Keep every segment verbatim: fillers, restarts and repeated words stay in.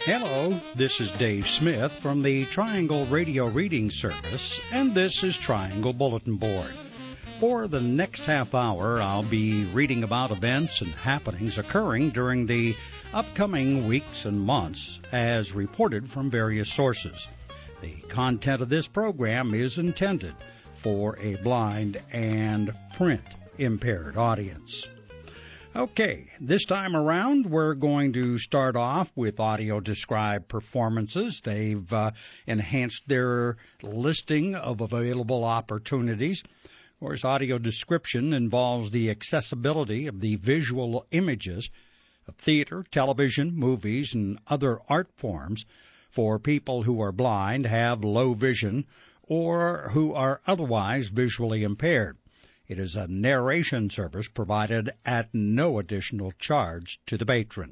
Hello, this is Dave Smith from the Triangle Radio Reading Service, and this is Triangle Bulletin Board. For the next half hour, I'll be reading about events and happenings occurring during the upcoming weeks and months, as reported from various sources. The content of this program is intended for a blind and print-impaired audience. Okay, this time around, we're going to start off with audio-described performances. They've uh, enhanced their listing of available opportunities. Of course, audio description involves the accessibility of the visual images of theater, television, movies, and other art forms for people who are blind, have low vision, or who are otherwise visually impaired. It is a narration service provided at no additional charge to the patron.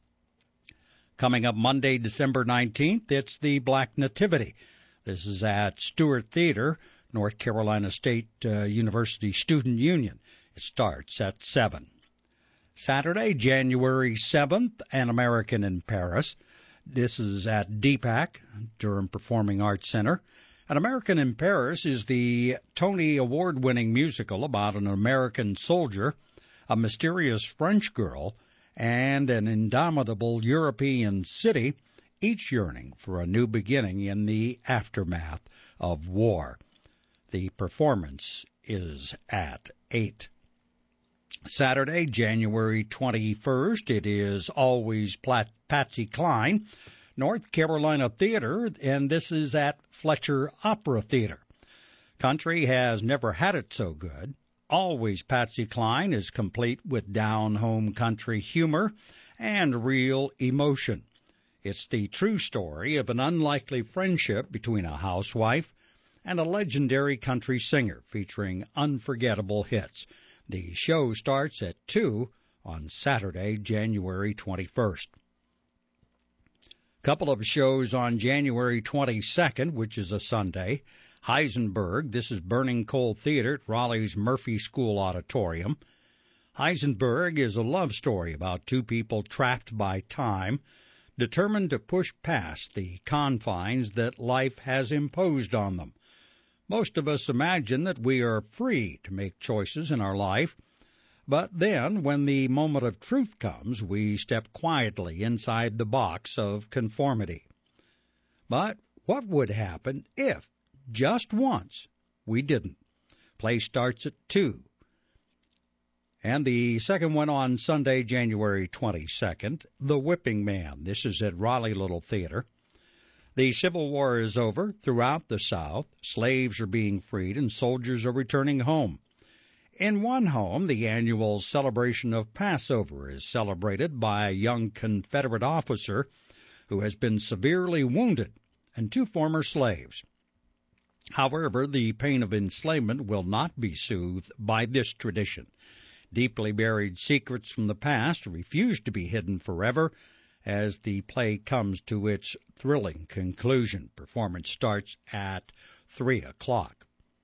Coming up Monday, December nineteenth, it's the Black Nativity. This is at Stewart Theater, North Carolina State uh, University Student Union. It starts at seven. Saturday, January seventh, An American in Paris. This is at D PAC, Durham Performing Arts Center. An American in Paris is the Tony Award-winning musical about an American soldier, a mysterious French girl, and an indomitable European city, each yearning for a new beginning in the aftermath of war. The performance is at eight. Saturday, January twenty-first, it is Always Plat- Patsy Cline, North Carolina Theater, and this is at Fletcher Opera Theater. Country has never had it so good. Always Patsy Cline is complete with down-home country humor and real emotion. It's the true story of an unlikely friendship between a housewife and a legendary country singer, featuring unforgettable hits. The show starts at two on Saturday, January twenty-first. Couple of shows on January twenty-second, which is a Sunday. Heisenberg, this is Burning Coal Theater at Raleigh's Murphy School Auditorium. Heisenberg is a love story about two people trapped by time, determined to push past the confines that life has imposed on them. Most of us imagine that we are free to make choices in our life, but then, when the moment of truth comes, we step quietly inside the box of conformity. But what would happen if, just once, we didn't? Play starts at two. And the second one on Sunday, January twenty-second, The Whipping Man. This is at Raleigh Little Theater. The Civil War is over. Throughout the South, slaves are being freed and soldiers are returning home. In one home, the annual celebration of Passover is celebrated by a young Confederate officer who has been severely wounded and two former slaves. However, the pain of enslavement will not be soothed by this tradition. Deeply buried secrets from the past refuse to be hidden forever as the play comes to its thrilling conclusion. Performance starts at three o'clock.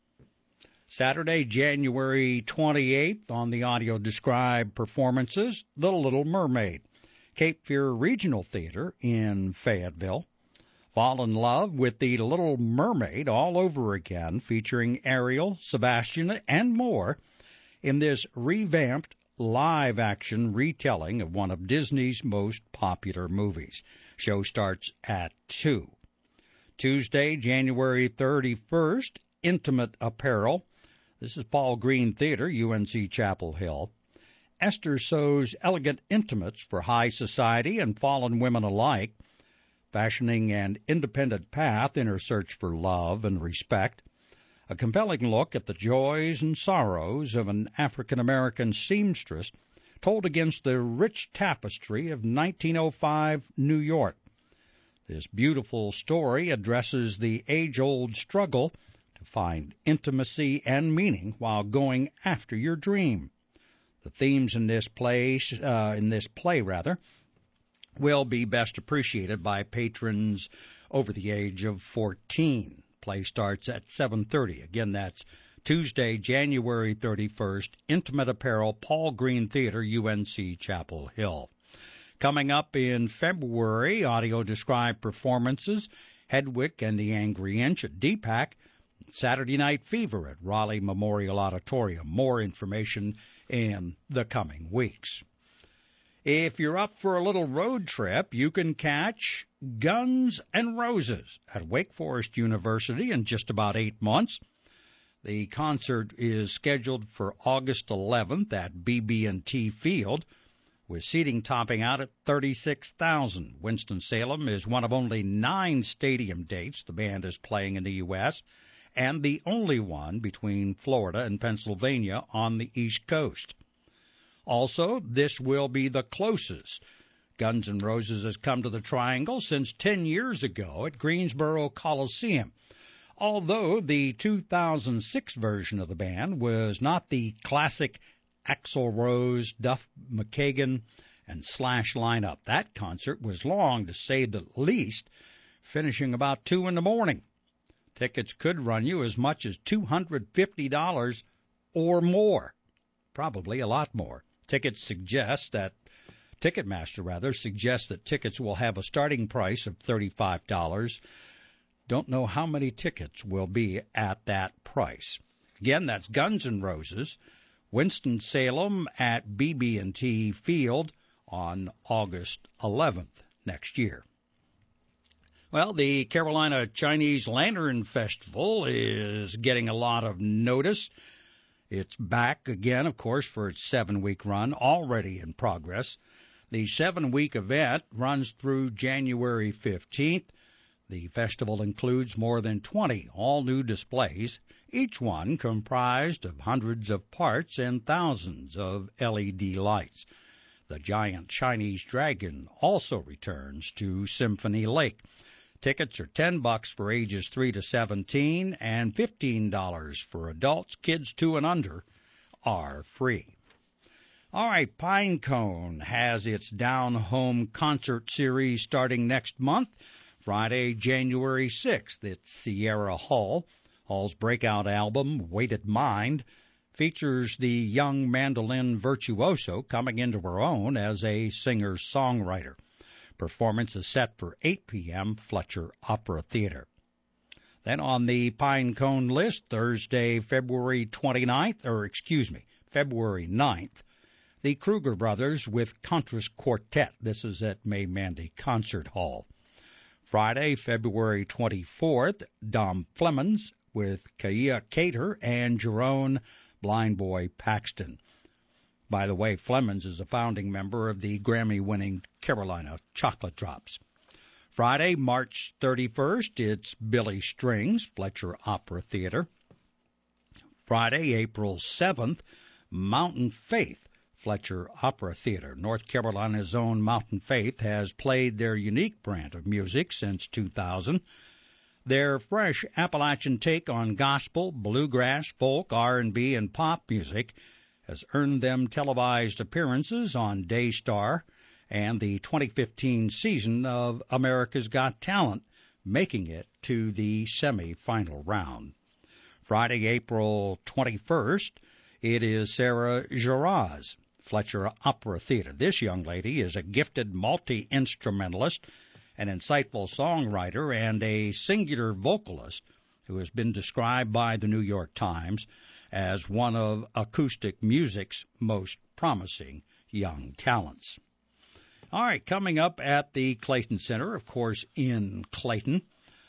Saturday, January twenty-eighth, on the audio-described performances, The Little Mermaid, Cape Fear Regional Theater in Fayetteville. Fall in love with The Little Mermaid all over again, featuring Ariel, Sebastian, and more in this revamped live-action retelling of one of Disney's most popular movies. Show starts at two. Tuesday, January thirty-first, Intimate Apparel. This is Paul Green Theater, U N C Chapel Hill. Esther sews elegant intimates for high society and fallen women alike, fashioning an independent path in her search for love and respect. A compelling look at the joys and sorrows of an African-American seamstress told against the rich tapestry of nineteen oh five New York. This beautiful story addresses the age-old struggle to find intimacy and meaning while going after your dream. The themes in this place, uh, in this play, rather, will be best appreciated by patrons over the age of fourteen. Play starts at seven thirty. Again, that's Tuesday, January thirty-first, Intimate Apparel, Paul Green Theater, U N C Chapel Hill. Coming up in February, audio-described performances, Hedwig and the Angry Inch at D PAC, Saturday Night Fever at Raleigh Memorial Auditorium. More information in the coming weeks. If you're up for a little road trip, you can catch Guns N' Roses at Wake Forest University in just about eight months. The concert is scheduled for August eleventh at B B and T Field, with seating topping out at thirty-six thousand. Winston-Salem is one of only nine stadium dates the band is playing in the U S, and the only one between Florida and Pennsylvania on the East Coast. Also, this will be the closest Guns N' Roses has come to the Triangle since ten years ago at Greensboro Coliseum, although the two thousand six version of the band was not the classic Axl Rose, Duff McKagan, and Slash lineup. That concert was long, to say the least, finishing about two in the morning. Tickets could run you as much as two hundred fifty dollars or more, probably a lot more. Tickets suggest that Ticketmaster rather suggests that tickets will have a starting price of thirty-five dollars. Don't know how many tickets will be at that price. Again, that's Guns N' Roses, Winston-Salem at B B and T Field on August eleventh next year. Well, the Carolina Chinese Lantern Festival is getting a lot of notice. It's back again, of course, for its seven-week run, already in progress. The seven-week event runs through January fifteenth. The festival includes more than twenty all-new displays, each one comprised of hundreds of parts and thousands of L E D lights. The giant Chinese dragon also returns to Symphony Lake. Tickets are ten bucks for ages three to seventeen and fifteen dollars for adults. Kids two and under are free. All right, Pinecone has its Down Home concert series starting next month. Friday, January sixth, it's Sierra Hall. Hall's breakout album, Weighted Mind, features the young mandolin virtuoso coming into her own as a singer-songwriter. Performance is set for eight p.m. Fletcher Opera Theater. Then on the Pinecone list, Thursday, February twenty-ninth, or excuse me, February ninth, the Kruger Brothers with Contras Quartet. This is at May Mandy Concert Hall. Friday, February twenty-fourth, Dom Flemons with Kaia Cater and Jerome Blind Boy Paxton. By the way, Flemons is a founding member of the Grammy-winning Carolina Chocolate Drops. Friday, March thirty-first, it's Billy Strings, Fletcher Opera Theater. Friday, April seventh, Mountain Faith, Fletcher Opera Theater. North Carolina's own Mountain Faith has played their unique brand of music since two thousand. Their fresh Appalachian take on gospel, bluegrass, folk, R and B, and pop music has earned them televised appearances on Daystar and the twenty fifteen season of America's Got Talent, making it to the semi-final round. Friday, April twenty-first, it is Sarah Geraz, Fletcher Opera Theater. This young lady is a gifted multi-instrumentalist, an insightful songwriter, and a singular vocalist who has been described by the New York Times as one of acoustic music's most promising young talents. All right, coming up at the Clayton Center, of course, in Clayton,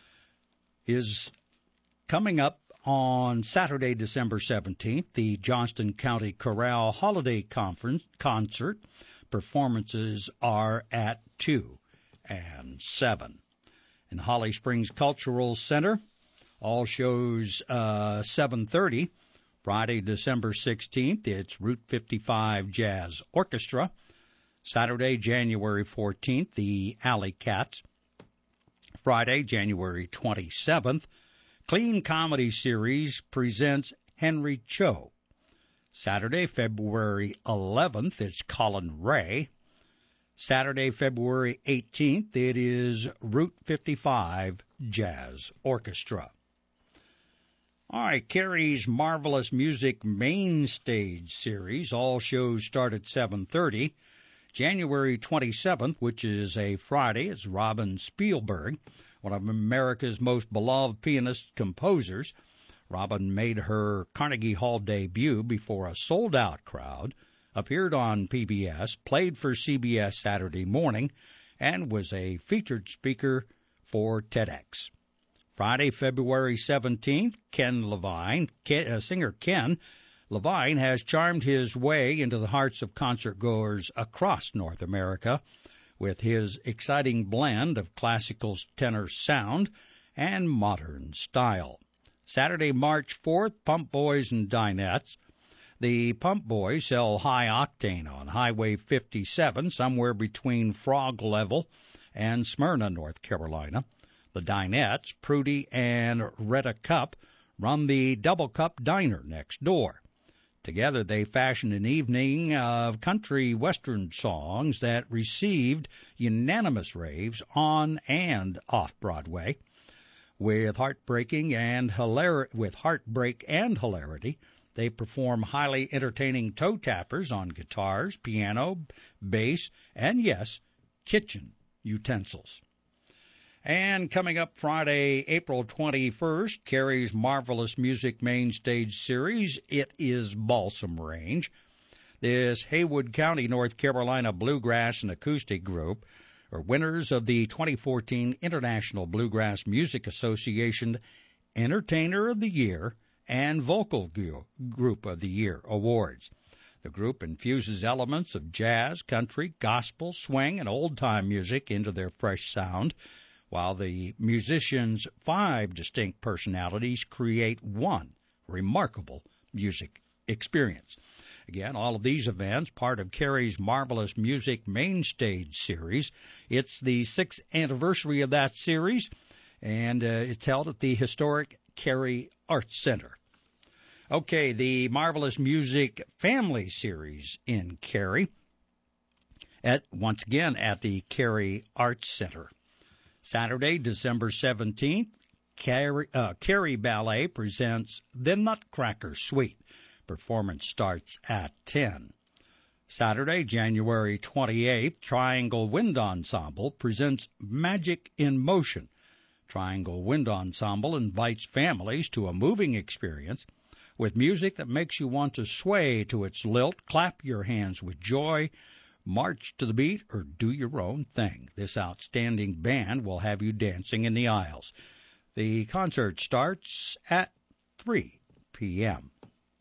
is coming up on Saturday, December seventeenth, the Johnston County Chorale Holiday Conference concert. Performances are at two and seven. In Holly Springs Cultural Center, all shows uh, seven thirty. Friday, December sixteenth, it's Route fifty-five Jazz Orchestra. Saturday, January fourteenth, the Alley Cats. Friday, January twenty-seventh, Clean Comedy Series presents Henry Cho. Saturday, February eleventh, it's Colin Ray. Saturday, February eighteenth, it is Route fifty-five Jazz Orchestra. All right, Carrie's Marvelous Music Main Stage Series. All shows start at seven thirty. January twenty-seventh, which is a Friday, is Robin Spielberg, one of America's most beloved pianist-composers. Robin made her Carnegie Hall debut before a sold-out crowd, appeared on P B S, played for C B S Saturday Morning, and was a featured speaker for TEDx. Friday, February seventeenth, Ken Levine, Ken, uh, singer Ken Levine has charmed his way into the hearts of concert-goers across North America with his exciting blend of classical tenor sound and modern style. Saturday, March fourth, Pump Boys and Dinettes. The Pump Boys sell high octane on Highway fifty-seven, somewhere between Frog Level and Smyrna, North Carolina. The Dinettes, Prudy and Retta Cup, run the Double Cup Diner next door. Together they fashioned an evening of country western songs that received unanimous raves on and off Broadway. With heartbreaking and hilar- with heartbreak and hilarity, they perform highly entertaining toe tappers on guitars, piano, bass, and yes, kitchen utensils. And coming up Friday, April twenty-first, Carrie's Marvelous Music Main Stage Series, It Is Balsam Range. This Haywood County, North Carolina Bluegrass and Acoustic Group are winners of the twenty fourteen International Bluegrass Music Association Entertainer of the Year and Vocal Group of the Year awards. The group infuses elements of jazz, country, gospel, swing, and old-time music into their fresh sound, while the musicians' five distinct personalities create one remarkable music experience. Again, all of these events, part of Carrie's Marvelous Music Main Stage Series. It's the sixth anniversary of that series, and uh, it's held at the historic Carrie Arts Center. Okay, the Marvelous Music Family Series in Carrie, at once again at the Carrie Arts Center. Saturday, December seventeenth, Carrie, uh, Carrie Ballet presents The Nutcracker Suite. Performance starts at ten. Saturday, January twenty-eighth, Triangle Wind Ensemble presents Magic in Motion. Triangle Wind Ensemble invites families to a moving experience with music that makes you want to sway to its lilt, clap your hands with joy, march to the beat, or do your own thing. This outstanding band will have you dancing in the aisles. The concert starts at three p.m.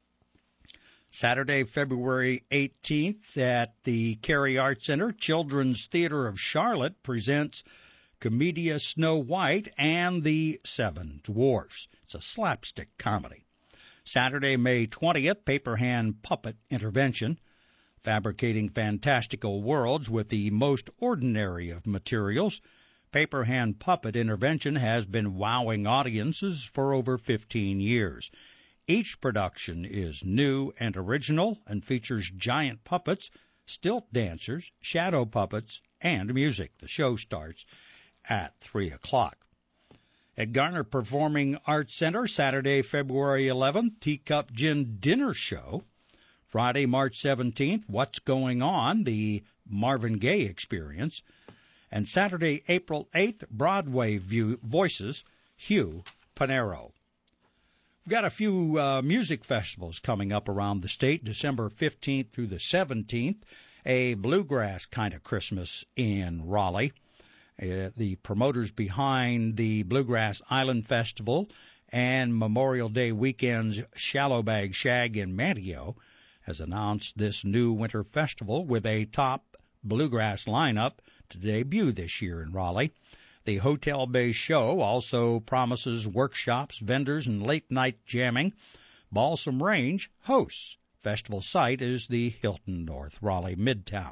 Saturday, February eighteenth, at the Carrie Arts Center, Children's Theater of Charlotte presents Commedia Snow White and the Seven Dwarfs. It's a slapstick comedy. Saturday, May twentieth, Paper Hand Puppet Intervention. Fabricating fantastical worlds with the most ordinary of materials, Paper Hand Puppet Intervention has been wowing audiences for over fifteen years. Each production is new and original and features giant puppets, stilt dancers, shadow puppets, and music. The show starts at three o'clock. At Garner Performing Arts Center, Saturday, February eleventh, Teacup Gin Dinner Show. Friday, March seventeenth, What's Going On? The Marvin Gaye Experience. And Saturday, April eighth, Broadway View Voices, Hugh Panero. We've got a few uh, music festivals coming up around the state, December fifteenth through the seventeenth, a bluegrass kind of Christmas in Raleigh. Uh, the promoters behind the Bluegrass Island Festival and Memorial Day weekend's Shallow Bag Shag in Manteo has announced this new winter festival with a top bluegrass lineup to debut this year in Raleigh. The hotel-based show also promises workshops, vendors, and late-night jamming. Balsam Range hosts. Festival site is the Hilton North Raleigh Midtown.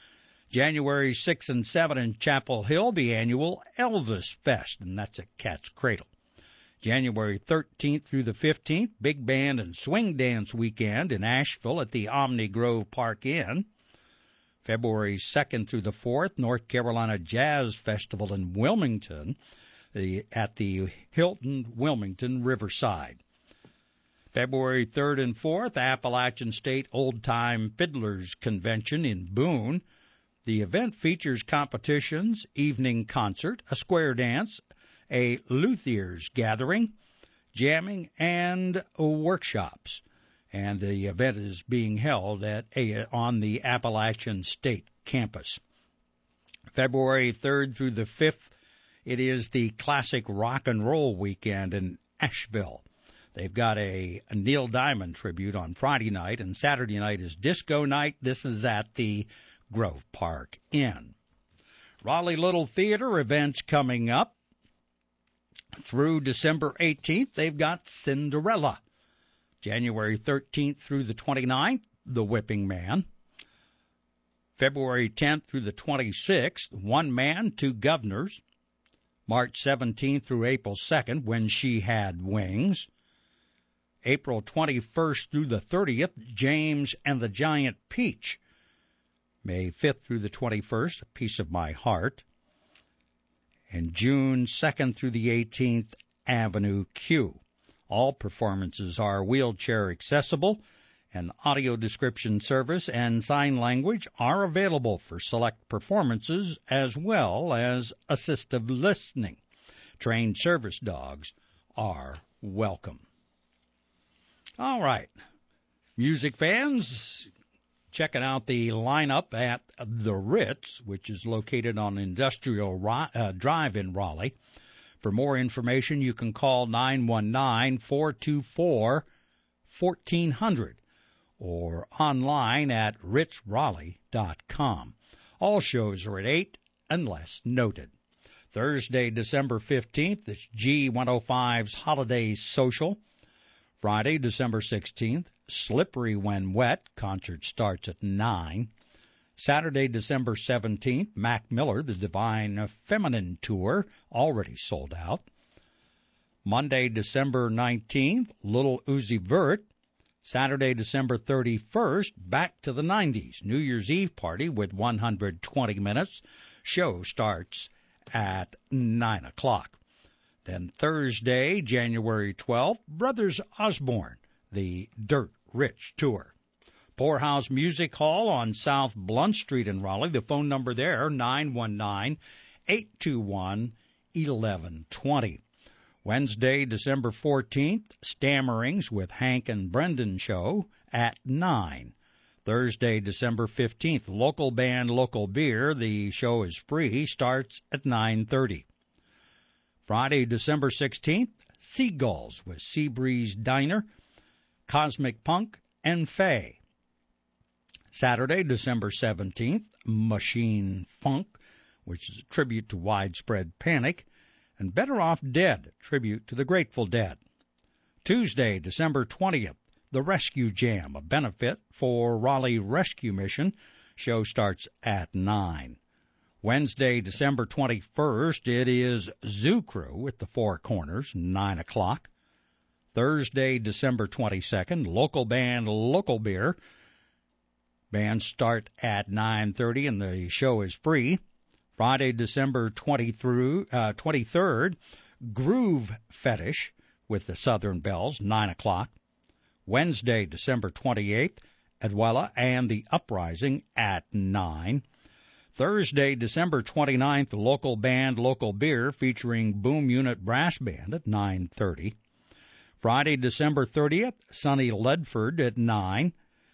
January sixth and seventh in Chapel Hill, the annual Elvis Fest, and that's at Cat's Cradle. January thirteenth through the fifteenth, Big Band and Swing Dance Weekend in Asheville at the Omni Grove Park Inn. February second through the fourth, North Carolina Jazz Festival in Wilmington the, at the Hilton Wilmington Riverside. February third and fourth, Appalachian State Old Time Fiddlers Convention in Boone. The event features competitions, evening concert, a square dance, a luthiers gathering, jamming, and workshops. And the event is being held at a, on the Appalachian State campus. February third through the fifth, it is the Classic Rock and Roll Weekend in Asheville. They've got a, a Neil Diamond tribute on Friday night, and Saturday night is disco night. This is at the Grove Park Inn. Raleigh Little Theater events coming up. Through December eighteenth, they've got Cinderella. January thirteenth through the twenty-ninth, The Whipping Man. February tenth through the twenty-sixth, One Man, Two Governors. March seventeenth through April second, When She Had Wings. April twenty-first through the thirtieth, James and the Giant Peach. May fifth through the twenty-first, A Piece of My Heart. And June second through the eighteenth, Avenue Q. All performances are wheelchair accessible, and audio description service and sign language are available for select performances as well as assistive listening. Trained service dogs are welcome. All right, music fans, checking out the lineup at the Ritz, which is located on Industrial uh, Drive in Raleigh. For more information, you can call nine one nine, four two four, one four zero zero or online at ritz raleigh dot com. All shows are at eight unless noted. Thursday, December fifteenth, it's G one oh five's Holiday Social. Friday, December sixteenth, Slippery When Wet. Concert starts at nine. Saturday, December seventeenth, Mac Miller, The Divine Feminine Tour, already sold out. Monday, December nineteenth, Little Uzi Vert. Saturday, December thirty-first, Back to the nineties, New Year's Eve party with one hundred twenty minutes. Show starts at nine o'clock. Then Thursday, January twelfth, Brothers Osborne, the Dirt Rich Tour. Poorhouse Music Hall on South Blunt Street in Raleigh. The phone number there, nine one nine, eight two one, one one two zero. Wednesday, December fourteenth, Stammerings with Hank and Brendan show at nine. Thursday, December fifteenth, local band, local beer. The show is free, starts at nine thirty. Friday, December sixteenth, Seagulls with Seabreeze Diner, Cosmic Punk, and Faye. Saturday, December seventeenth, Machine Funk, which is a tribute to Widespread Panic, and Better Off Dead, tribute to the Grateful Dead. Tuesday, December twentieth, The Rescue Jam, a benefit for Raleigh Rescue Mission. Show starts at nine. Wednesday, December twenty-first, it is Zoo Crew at the Four Corners, nine o'clock. Thursday, December twenty-second, local band, local beer. Bands start at nine thirty, and the show is free. Friday, December twenty-third, Groove Fetish with the Southern Bells, nine o'clock. Wednesday, December twenty-eighth, Adwella and the Uprising at nine. Thursday, December twenty-ninth, local band, local beer featuring Boom Unit Brass Band at nine thirty. Friday, December thirtieth, Sonny Ledford at nine.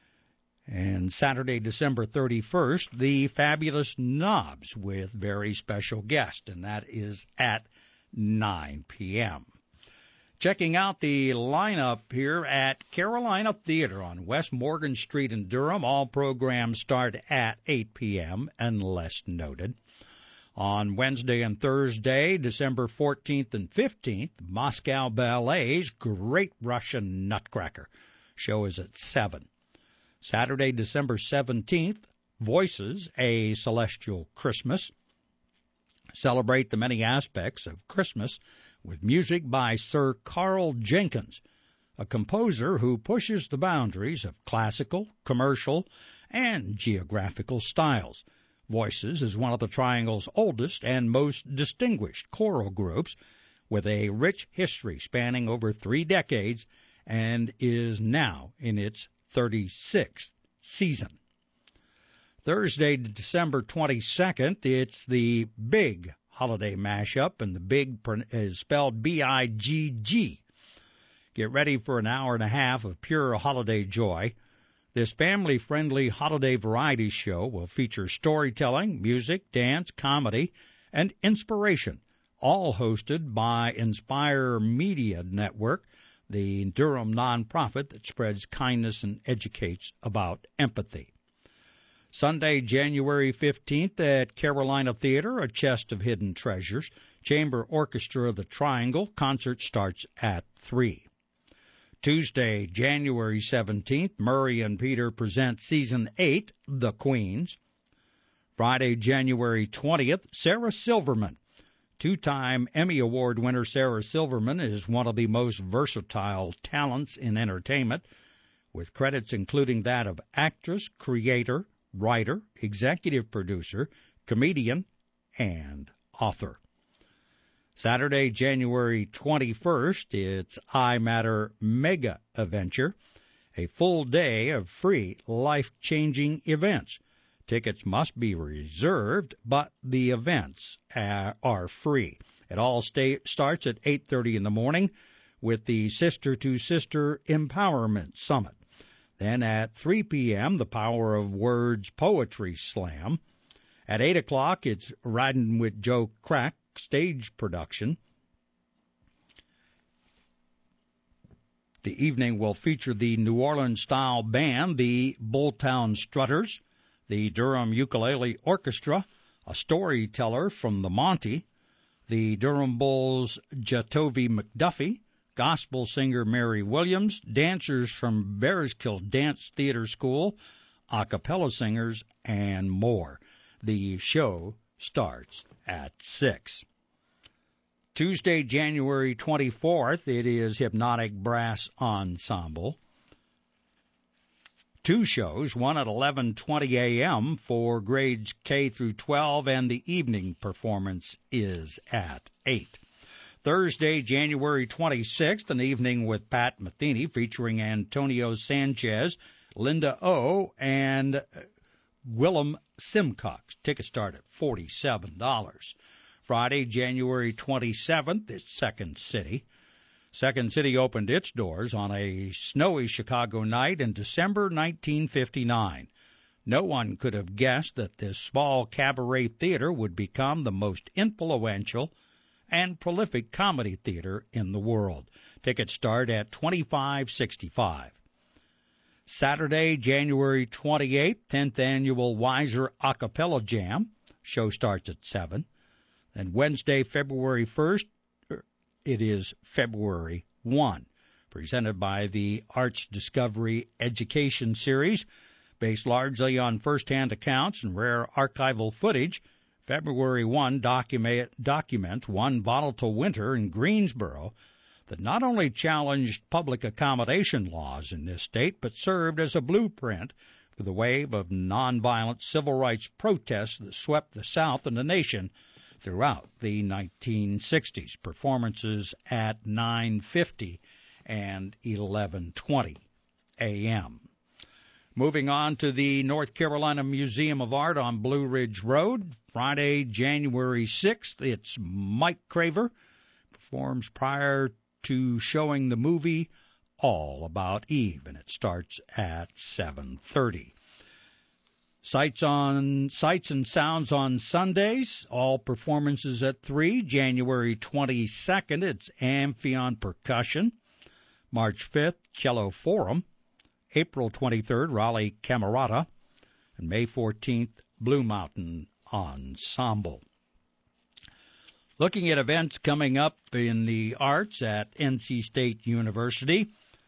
And Saturday, December thirty-first, the Fabulous Knobs with very special guest, and that is at nine p.m. Checking out the lineup here at Carolina Theater on West Morgan Street in Durham. All programs start at eight p.m. unless noted. On Wednesday and Thursday, December fourteenth and fifteenth, Moscow Ballet's Great Russian Nutcracker. Show is at seven. Saturday, December seventeenth, Voices, A Celestial Christmas. Celebrate the many aspects of Christmas with music by Sir Carl Jenkins, a composer who pushes the boundaries of classical, commercial, and geographical styles. Voices is one of the Triangle's oldest and most distinguished choral groups, with a rich history spanning over three decades, and is now in its thirty-sixth season. Thursday, December twenty-second, it's the Big Holiday Mashup, and the Big is spelled B I G G. Get ready for an hour and a half of pure holiday joy. This family-friendly holiday variety show will feature storytelling, music, dance, comedy, and inspiration, all hosted by Inspire Media Network, the Durham nonprofit that spreads kindness and educates about empathy. Sunday, January fifteenth at Carolina Theater, A Chest of Hidden Treasures, Chamber Orchestra of the Triangle. Concert starts at three. Tuesday, January seventeenth, Murray and Peter present Season eight, The Queens. Friday, January twentieth, Sarah Silverman. Two-time Emmy Award winner Sarah Silverman is one of the most versatile talents in entertainment, with credits including that of actress, creator, writer, executive producer, comedian, and author. Saturday, January twenty-first, it's I Matter Mega Adventure, a full day of free, life-changing events. Tickets must be reserved, but the events are free. It all stay, starts at eight thirty in the morning with the Sister to Sister Empowerment Summit. Then at three p.m., the Power of Words Poetry Slam. At eight o'clock, it's Riding with Joe Crack stage production. The evening will feature the New Orleans-style band, the Bulltown Strutters, the Durham Ukulele Orchestra, a storyteller from the Monty, the Durham Bulls' Jatovi McDuffie, gospel singer Mary Williams, dancers from Bearskill Dance Theater School, a cappella singers, and more. The show starts at six. Tuesday, January twenty-fourth, it is Hypnotic Brass Ensemble. Two shows, one at eleven twenty a.m. for grades K through twelve, and the evening performance is at eight. Thursday, January twenty-sixth, an evening with Pat Metheny featuring Antonio Sanchez, Linda O., and Willem Simcox. Tickets start at forty-seven dollars. Friday, January twenty-seventh, it's Second City. Second City opened its doors on a snowy Chicago night in December nineteen fifty-nine. No one could have guessed that this small cabaret theater would become the most influential and prolific comedy theater in the world. Tickets start at twenty-five dollars and sixty-five cents. Saturday, January twenty-eighth, tenth Annual Weiser Acapella Jam. Show starts at seven. And Wednesday, February first, it is February first, presented by the Arts Discovery Education Series. Based largely on first-hand accounts and rare archival footage, February first document, documents one volatile winter in Greensboro that not only challenged public accommodation laws in this state, but served as a blueprint for the wave of nonviolent civil rights protests that swept the South and the nation throughout the nineteen sixties. Performances at nine fifty and eleven twenty a.m. Moving on to the North Carolina Museum of Art on Blue Ridge Road, Friday, January sixth, it's Mike Craver, performs prior to showing the movie All About Eve, and it starts at seven thirty. Sights on Sights and Sounds on Sundays, all performances at three. January twenty-second, it's Amphion Percussion. March fifth, Cello Forum. April twenty-third, Raleigh Camerata. And May fourteenth, Blue Mountain Ensemble. Looking at events coming up in the arts at N C State University.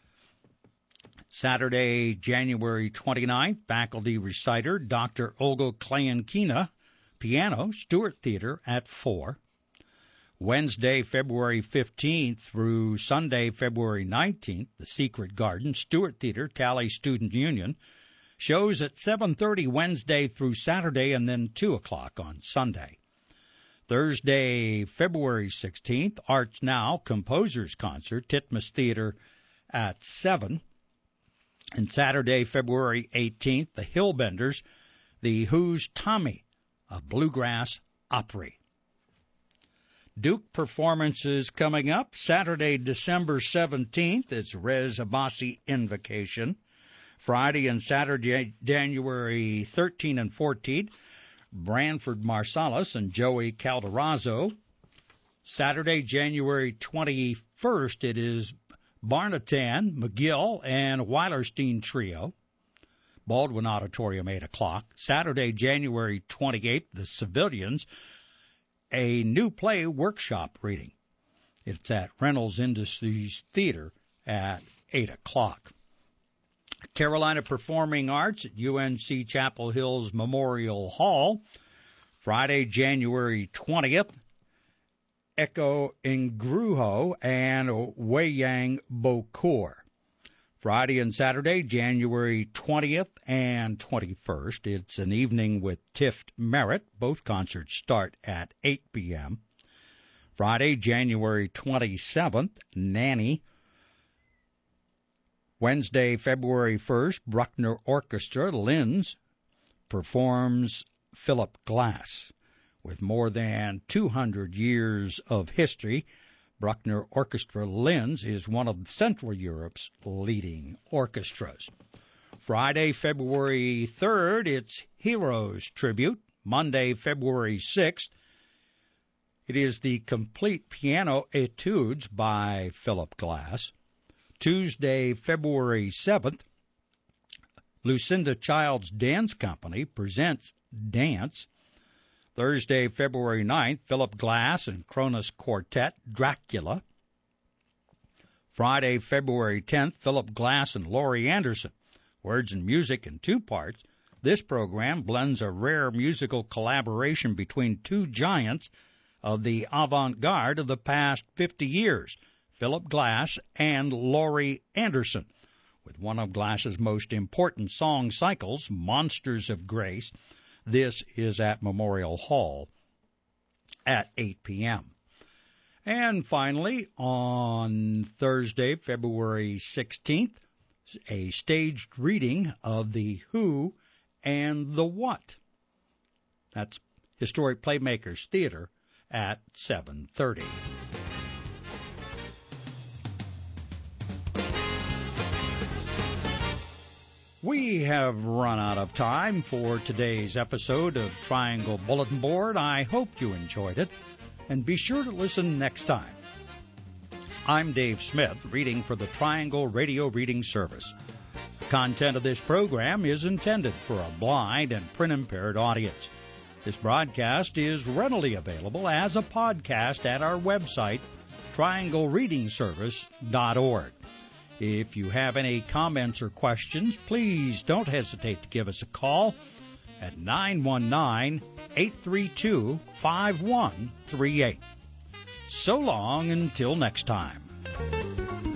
Saturday, January twenty-ninth, faculty reciter Doctor Olga Klayankina, piano, Stewart Theater at four. Wednesday, February fifteenth through Sunday, February nineteenth, The Secret Garden, Stewart Theater, Tally Student Union. Shows at seven thirty Wednesday through Saturday, and then two o'clock on Sunday. Thursday, February sixteenth, Arts Now, Composers Concert, Titmus Theater at seven. And Saturday, February eighteenth, the Hillbenders, The Who's Tommy, a bluegrass Opry. Duke performances coming up Saturday, December seventeenth. It's Rez Abbasi Invocation. Friday and Saturday, January thirteenth and fourteenth, Branford Marsalis and Joey Calderazzo. Saturday, January twenty-first, it is Barnatan, McGill, and Weilerstein Trio. Baldwin Auditorium, eight o'clock. Saturday, January twenty-eighth, the Civilians, a new play workshop reading. It's at Reynolds Industries Theater at eight o'clock. Carolina Performing Arts at U N C Chapel Hills Memorial Hall. Friday, January twentieth, Echo Ngruho and Weyang Bokur. Friday and Saturday, January twentieth and twenty-first. It's an evening with Tift Merritt. Both concerts start at eight p.m. Friday, January twenty-seventh, Nanny. Wednesday, February first, Bruckner Orchestra, Linz, performs Philip Glass. With more than two hundred years of history, Bruckner Orchestra Linz is one of Central Europe's leading orchestras. Friday, February third, it's Heroes Tribute. Monday, February sixth, it is the Complete Piano Etudes by Philip Glass. Tuesday, February seventh, Lucinda Child's Dance Company presents Dance. Thursday, February ninth, Philip Glass and Kronos Quartet, Dracula. Friday, February tenth, Philip Glass and Laurie Anderson, Words and Music in two parts. This program blends a rare musical collaboration between two giants of the avant-garde of the past fifty years, Philip Glass and Laurie Anderson, with one of Glass's most important song cycles, Monsters of Grace. This is at Memorial Hall at eight p.m. And finally, on Thursday, February sixteenth, a staged reading of The Who and the What. That's Historic Playmakers Theater at seven thirty. We have run out of time for today's episode of Triangle Bulletin Board. I hope you enjoyed it, and be sure to listen next time. I'm Dave Smith, reading for the Triangle Radio Reading Service. The content of this program is intended for a blind and print-impaired audience. This broadcast is readily available as a podcast at our website, triangle reading service dot org. If you have any comments or questions, please don't hesitate to give us a call at nine one nine, eight three two, five one three eight. So long until next time.